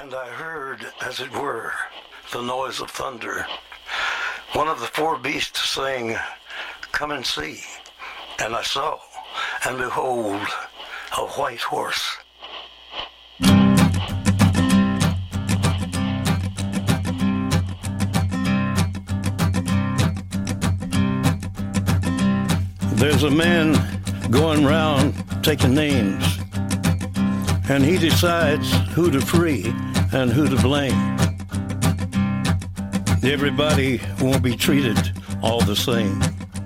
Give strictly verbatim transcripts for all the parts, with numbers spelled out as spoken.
And I heard, as it were, the noise of thunder. One of the four beasts saying, "Come and see." And I saw, and behold, a white horse. There's a man going round taking names, and he decides who to free and who to blame. Everybody won't be treated all the same.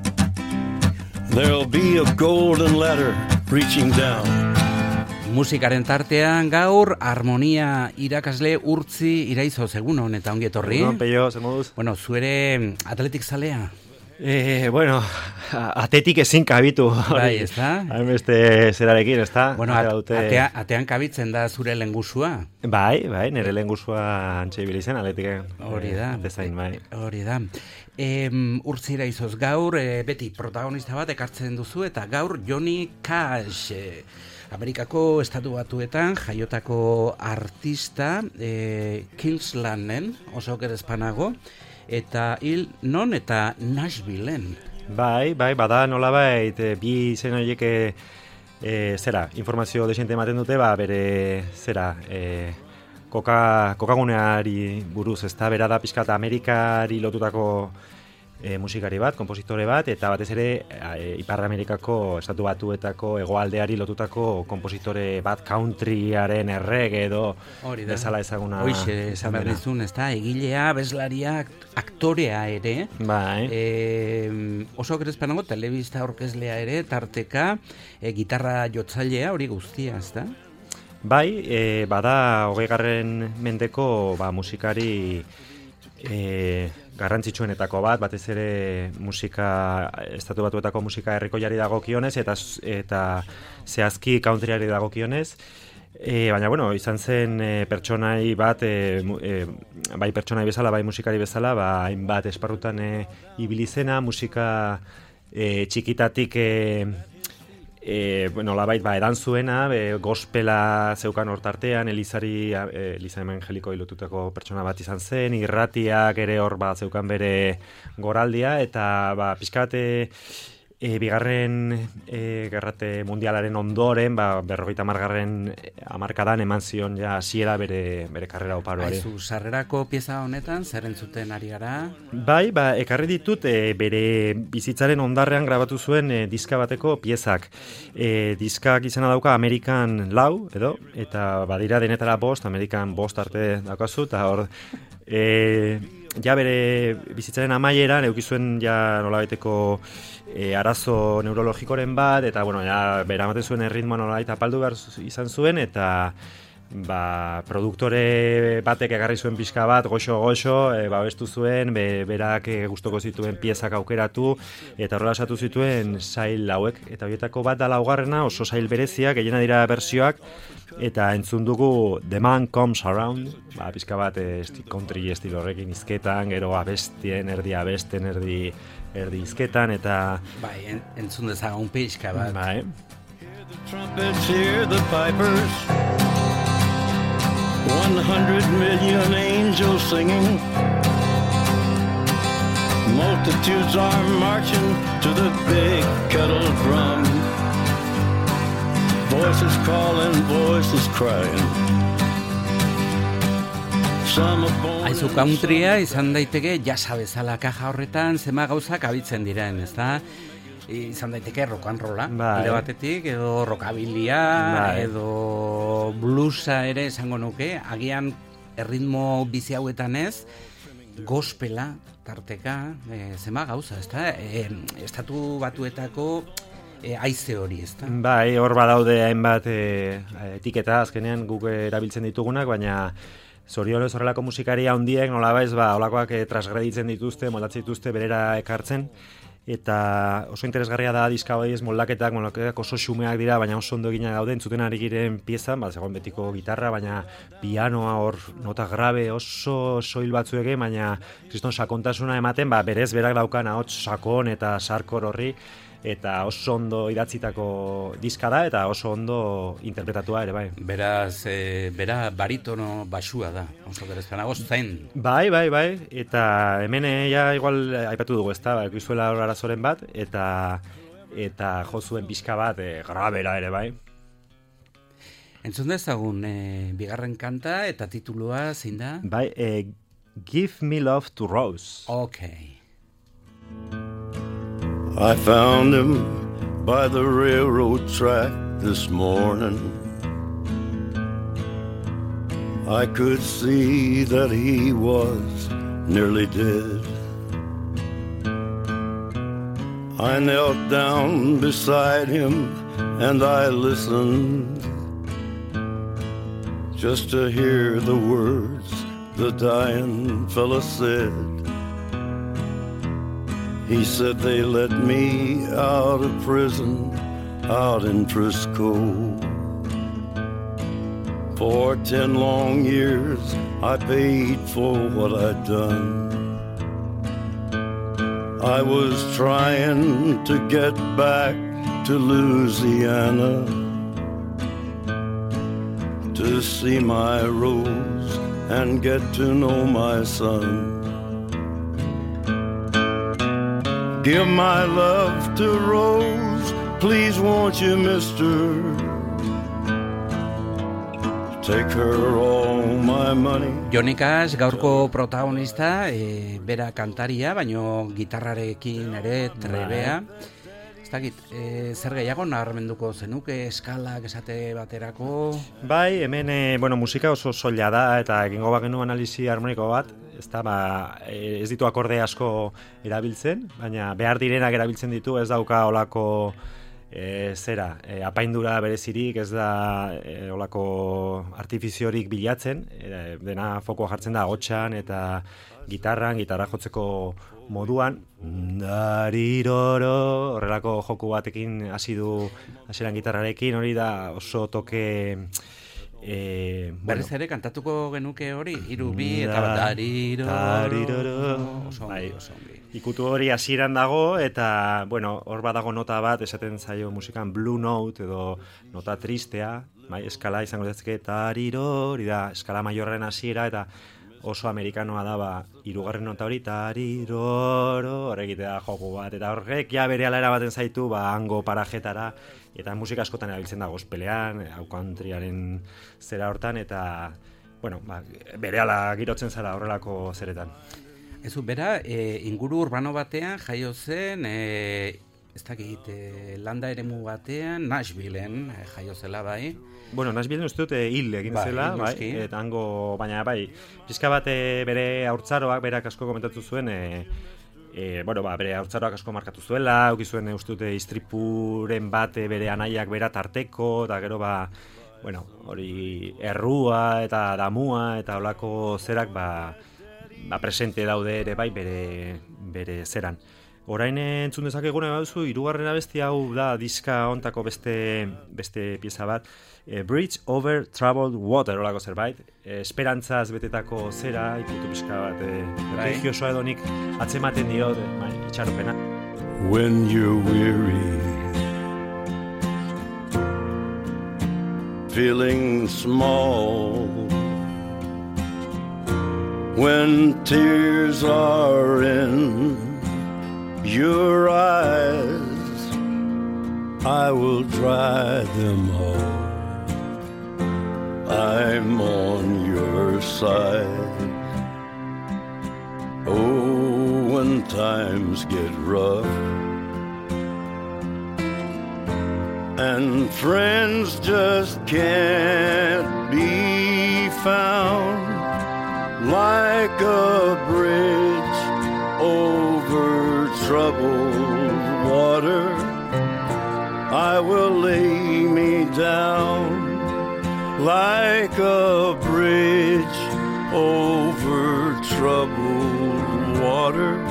There'll be a golden ladder reaching down. Musikaren tartean gaur harmonia irakasle Urtzi Iraizoz, egun hon eta ongi etorri. Egun, peio, zer moduz? Bueno, zuere atletik zalea? Eh, bueno, atetik ezin kabitu. Bai, ez da? Hainbeste zerarekin, ez da? Bueno, at, atea, atean kabitzen da zure lehengusua? Bai, bai, nire lehengusua antxe ibili zen, atletik. Hori da. Atezain, bai. Hori da. E, Urtzi Iraizoz, gaur e, beti protagonista bat ekartzen duzu, eta gaur Johnny Cash, e, Amerikako estatu batuetan jaiotako artista, e, Kingslanden, oso gerezpanago, eta hil non eta Nashvilleen. Bai, bai, bada nolabait bi izen horiek e, zera, informazio desente ematen dute, ba, bere, zera, e, koka, kokaguneari buruz, ez da, bera da pixkat Amerikari lotutako e, musikari bat, kompositore bat, eta batez ere e, Ipar Amerikako estatu batuetako hegoaldeari lotutako kompositore bat, countryaren errege edo bezala ezaguna. Hoixe, esan behar dizun, ez da, egilea, bezlaria, aktorea ere, bai. E, oso gerezpanago, telebista orkezlea ere, tarteka, e, gitarra jotzailea hori guztia, ez da? Bai, e, bada hogeigarren mendeko ba, musikari e, garrantzitsuenetako bat, batez ere musika, estatu batuetako musika herrikoiari dagokionez, eta, eta zehazki countryari dagokionez. E, baina, bueno, izan zen e, pertsonai bat, e, e, bai pertsonai bezala, bai musikari bezala, ba, hainbat esparrutan e, ibili zena, musika e, txikitatik e, E, bueno, labait, ba, edan zuena, be, gospela zeukan hortartean, Elizari, e, Eliza Evangeliko ilotutako pertsona bat izan zen, irratiak ere hor bat zeukan bere goraldia, eta ba, pixkate e, bigarren e, gerrate mundialaren ondoren, ba, berrogeita hamargarren hamarkadan eman zion ja hasiera bere, bere karrera oparoari. Aizu, sarrerako pieza honetan, zer entzuten ari gara? Bai, ba, ekarri ditut e, bere bizitzaren ondarrean grabatu zuen e, diska bateko piezak. E, diskak izena dauka Amerikan lau, edo, eta badira denetara bost, Amerikan bost arte daukazu, eta hor, e, ja bere bizitzaren amaieran, eukizuen ja nolabaiteko e, arazo neurologikoren bat, eta bueno, ja bera ematen zuen erritmoa nolabait apaldu behar izan zuen, eta ba, produktore batek egarri zuen pixka bat, goxo-goxo, e, babestu zuen, be, berak e, gustoko zituen piezak aukeratu, eta horrela esatu zituen sail hauek, eta horietako bat da laugarrena, oso sail bereziak, gehiena dira bertsioak, eta entzun dugu The Man Comes Around, ba, pixka bat e, country estilo horrekin izketan, gero abestien, erdi abesten, erdi, erdi izketan, eta... Bai, en, entzun dezagun pixka bat. Bai. Hear the trumpets, hear the pipers, one hundred million angels singing, multitudes are marching to the big kettle drum, voices calling, voices crying. Aizu countrya izan daiteke jasa bezala kaja horretan zema gauzak abitzen diren, ezta? Izan daiteke rock and rolla, alde batetik, edo rockabilia, bai. Edo bluesa ere esango nuke, agian erritmo bizi hauetan ez, gospela tarteka, e, zema gauza, ezta? E, estatu batuetako e, haize hori, ezta? Bai, hor badaude hainbat e, etiketa azkenean guk erabiltzen ditugunak, baina zorionez horrelako musikari handiek nolabaiz ba holakoak e, transgreditzen dituzte, moldatzen dituzte berera ekartzen. Eta oso interesgarria da diska hori, ez moldaketak, moldaketak oso xumeak dira, baina oso ondo egina daude, entzuten ari giren piezan, bat zegoen betiko gitarra, baina pianoa hor nota grabe oso soil batzueke, baina kriston sakontasuna ematen, ba, berez berak daukan ahots sakon eta sarkor horri, eta oso ondo idatzitako diska da, eta oso ondo interpretatua ere, bai. Beraz, e, bera baritono basua da, oso berezpanago zen. Bai, bai, bai, eta hemen ja igual aipatu dugu, ez da, ba, ikuzuela hor arazoren bat, eta eta jo zuen pixka bat e, grabera ere, bai. Entzun dezagun, e, bigarren kanta eta titulua zein da? Bai, e, Give Me Love to Rose. Okay. I found him by the railroad track this morning. I could see that he was nearly dead. I knelt down beside him and I listened just to hear the words the dying fella said. He said they let me out of prison out in Frisco. For ten long years I paid for what I'd done. I was trying to get back to Louisiana to see my Rose and get to know my son. Give my love to Rose, please won't you, mister? Take her all my money. Johnny Cash gaurko protagonista, e, bera kantaria, baino gitarrarekin ere trebea. Ez dakit, e, zer gehiago nabarmenduko zenuke, eskalak esate baterako? Bai, hemen e, bueno, musika oso soila da, eta egingo bagenu analizi harmoniko bat, ez da, ba, ez ditu akorde asko erabiltzen, baina behar direnak erabiltzen ditu, ez dauka olako e, zera, e, apaindura berezirik, ez da e, olako artifiziorik bilatzen, e, dena fokoa jartzen da hotxan eta gitarran, gitarra jotzeko moduan, dariroro, horrelako joku batekin hasi du hasieran gitarrarekin, hori da oso toke eh, berriz bueno, ere kantatuko genuke hori, hiru bi eta bat dariroro, dariroro, oso ongi, bai. oso ongi. Ikutu hori hasieran dago, eta bueno, hor badago nota bat, esaten zaio musikan blue note edo nota tristea, bai, eskala izango dezake, dariroro, hori da, eskala maiorren hasiera, eta oso amerikanoa da, ba, hirugarren nota hori, tariroro, horregitea joku bat, eta horrek ja bere ala erabaten zaitu, ba, hango parajetara, eta musika askotan erabiltzen da gospelean, hau countryaren zera hortan, eta, bueno, ba, bere ala girotzen zara horrelako zeretan. Ezu, bera, e, inguru urbano batean jaio zen, e, ez dakit, e, landa eremu batean, Nashvilleen e, jaio zela bai. Bueno, Nashvilleen uste dut hil egin bai, zela, bai, eta hango, baina bai, pizka bat e, bere haurtzaroak berak asko komentatu zuen, e, e, bueno, ba, bere haurtzaroak asko markatu zuela, auki zuen e, uste dute istripuren bat e, bere anaiak bera tarteko, eta gero ba, bueno, hori errua eta damua eta holako zerak ba, ba presente daude ere bai bere, bere zeran. Orain entzun dezakegune baduzu, hirugarren abesti hau da diska hontako beste beste pieza bat, e, Bridge Over Troubled Water, olako zerbait, e, esperantzaz betetako zera, ikutu pixka bat, e, religiosoa edo nik atzematen dio, e, bai, itxaropena. When you're weary, feeling small, when tears are in your eyes, I will dry them all. I'm on your side. Oh, when times get rough and friends just can't be found, like a bridge over troubled water, I will lay me down. Like a bridge over troubled water,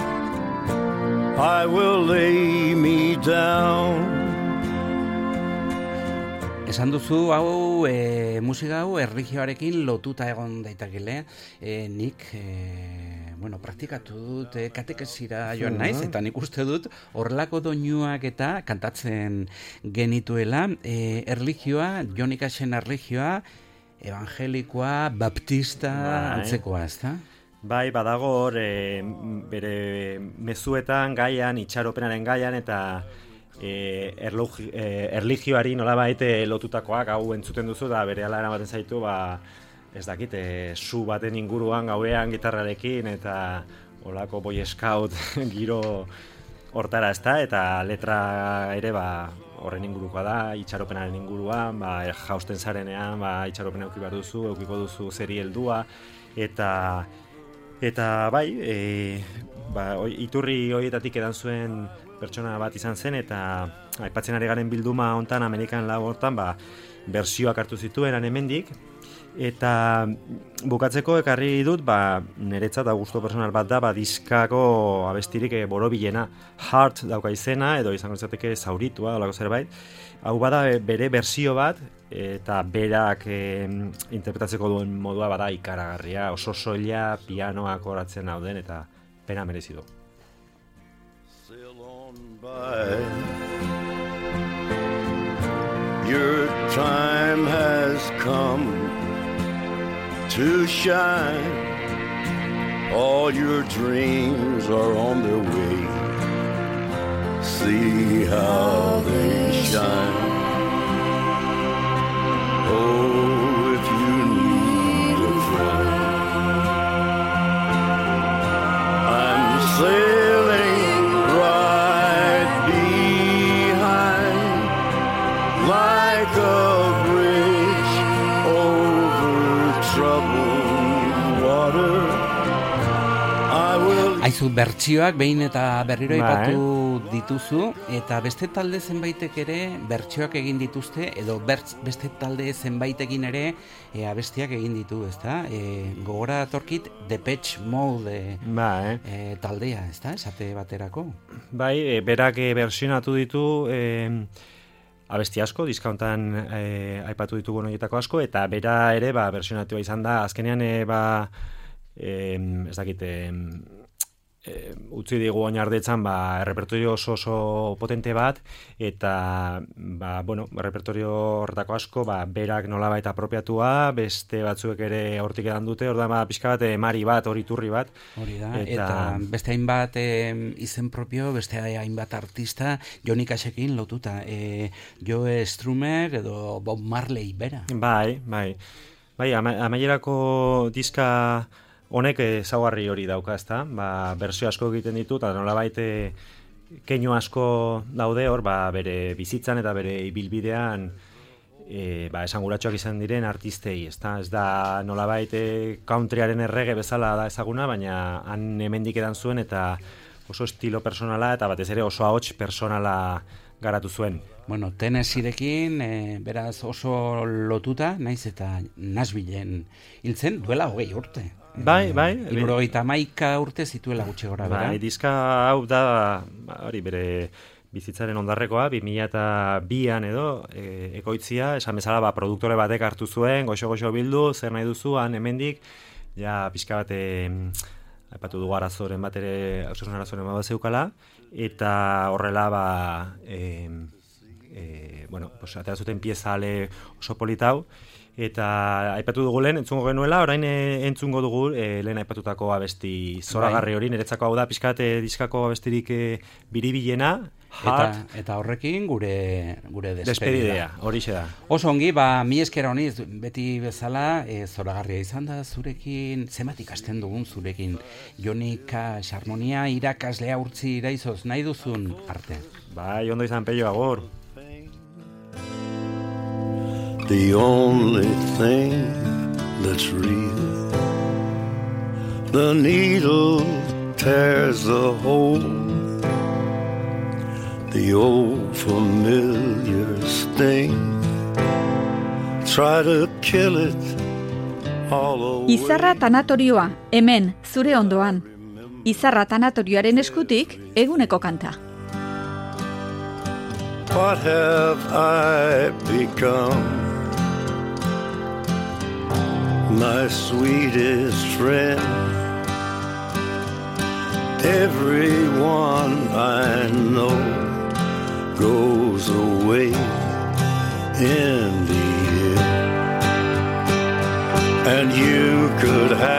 I will lay me down. Esan duzu, hau, e, musika hau, erlijioarekin lotuta egon daitakile. E, nik, e, bueno, praktikatu dut, e, katekesira joan naiz, eta nik uste dut, horrelako doinuak eta kantatzen genituela. E, erlijioa, Johnny Cashen erlijioa, evangelikoa, baptista, bai. Antzekoa, ez da? Bai, badago hor, e, bere mezuetan, gaian, itxaropenaren gaian, eta E, erlogi, e, erligioari nolabait lotutakoak hau entzuten duzu da bere ala eramaten zaitu ba, ez dakit, e, zu baten inguruan gauean gitarrarekin eta olako boy scout giro hortara ez da, eta letra ere ba, horren ingurukoa da, itxaropenaren inguruan, ba, jausten zarenean, ba, itxaropena euki behar duzu, eukiko duzu zeri heldua, eta eta bai, e, ba, oi, iturri horietatik edan zuen pertsona bat izan zen, eta aipatzen ari garen bilduma hontan, Amerikan Lau hortan, ba, bersioak hartu zituen hemendik, eta bukatzeko ekarri dut, ba, niretzat da gustu personal bat da, ba, diskako abestirik e, borobilena, Heart dauka izena, edo izango izateke zauritua, olako zerbait, hau bada bere bersio bat, eta berak e, interpretatzeko duen modua bada ikaragarria, oso soila, pianoak horatzen dauden, eta pena merezi du. By. Your time has come to shine. All your dreams are on their way. See how they shine. Oh, if you need a friend, I'm sailing like a bridge over troubled water. I will... Aizu, bertsioak behin eta berriro aipatu dituzu, eta beste talde zenbaitek ere bertsioak egin dituzte, edo bertz, beste talde zenbaitekin ere e, abestiak egin ditu, ezta? E, gogora datorkit Depeche Mode ba, eh? e, taldea, ezta? Esate baterako. Bai, e, berak e, bersionatu ditu... E, abesti asko, diskauntan e, aipatu ditugu horietako asko, eta bera ere ba, versionatua izan da, azkenean e, ba, e, ez dakit, e, e, utzi digu oinardetzan ba, repertorio oso oso potente bat, eta ba, bueno, repertorio horretako asko, ba, berak nolabait apropiatua, beste batzuek ere hortik edan dute, hor da ba, pixka bat, emari bat, hori turri bat. Hori da, eta, eta beste hainbat e, izen propio, beste hainbat artista, Johnny Cashekin lotuta, e, Joe Strummer edo Bob Marley bera. Bai, bai, bai, ama, amaierako diska honek ezaugarri hori dauka, ezta? Ba, bersio asko egiten ditu, eta nolabait keinu asko daude hor, ba, bere bizitzan eta bere ibilbidean e, ba, esanguratsuak izan diren artistei, ezta? Ez da nolabait countryaren errege bezala da ezaguna, baina han hemendik edan zuen eta oso estilo personala eta batez ere oso ahots personala garatu zuen. Bueno, Tennesseerekin, e, beraz oso lotuta, naiz eta Nashvilleen hiltzen duela hogei urte. Bai, bai. Hirurogeita hamaika urte zituela gutxi gora bera. Bai, diska hau da, hori bere bizitzaren ondarrekoa, bi mila eta bian edo, e, ekoitzia, esan bezala, ba, produktore batek hartu zuen, goxo-goxo bildu, zer nahi duzu, han hemendik, ja, pixka bat, aipatu dugu arazoren bat ere, osasun arazoren bat zeukala, eta horrela, ba, e, e, bueno, pues, atera zuten pieza ale oso politau, eta aipatu dugu lehen, entzungo genuela, orain e, entzungo dugu e, lehen aipatutako abesti zoragarri hori, niretzako hau da, pixkat e, diskako abestirik e, biribilena, Eta, eta horrekin gure gure despedida. Horixe da. Oso ongi, ba, mi esker honi, beti bezala, e, zoragarria izan da zurekin, zenbat ikasten dugun zurekin, Jonika, harmonia, irakaslea urtzi iraizoz, nahi duzun arte. Bai, ondo izan pello, agur. The only thing that's real, the needle tears the hole, the old familiar sting, try to kill it all away. Izarra tanatorioa, hemen, zure ondoan. Izarra tanatorioaren eskutik, eguneko kanta. What have I become? My sweetest friend, everyone I know goes away in the end, and you could have